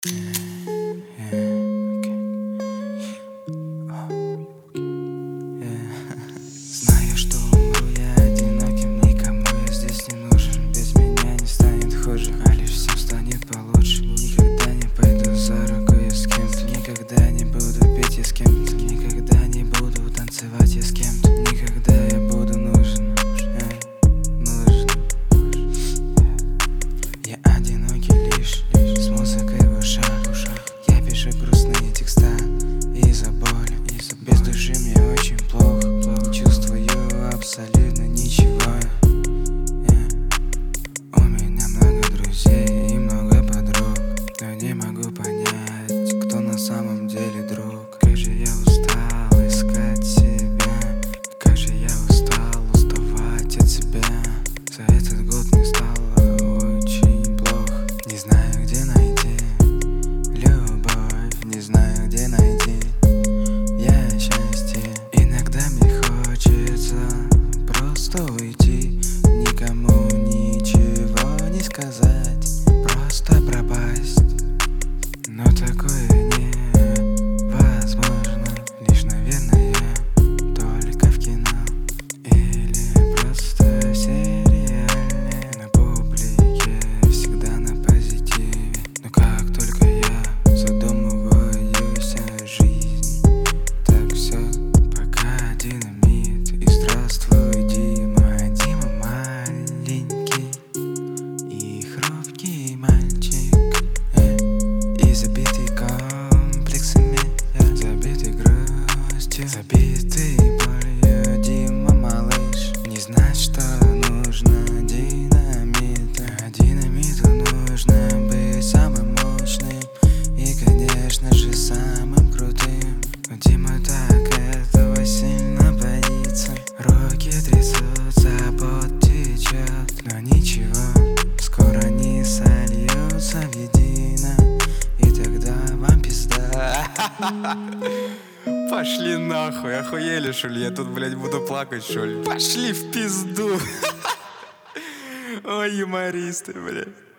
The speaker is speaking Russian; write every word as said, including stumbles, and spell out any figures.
Знаю, что умру я одиноким, никому я здесь не нужен. Без меня не станет хуже, а лишь всем станет получше. Никогда не пойду за руку я с кем-то, никогда не буду петь я с кем-то, никогда не буду танцевать я с кем-то. Никогда я буду нужен, нужен. Я одинокий лишь, лишь с музыкой в ушах. Я пишу грустные текста из-за боли, из-за без души мне очень плохо, плохо. Чувствую абсолютно ничего. Yeah. У меня много друзей и много подруг, но не могу понять, кто на самом деле друг. Как же я устал искать себя, как же я устал уставать от себя. За этот год мне стало очень плохо. Не знаю, где найти любовь, не знаю, где найти я счастье. Иногда мне хочется просто уйти, никому ничего не сказать, просто пропасть. Но такое невозможно, лишь, наверное, только в кино или просто сериале. На публике всегда на позитиве, но как только я задумываюсь о жизни, так все пока динамит. И здравствуй, Дима, Дима маленький и хрупкий мальчик, э, и забитый комплексами, я забитый грустью, забитый болью. Дима малыш не знает, что нужно динамиту, а динамиту нужно быть самым мощным и, конечно же, самым крутым. Но Дима так этого сильно боится, руки трясутся, пот течет, но ничего, скоро они сольются в едино, и тогда вам пизда. Пошли нахуй, охуели, что ли? Я тут, блядь, буду плакать, что ли? Пошли в пизду. Ой, юмористы, блядь.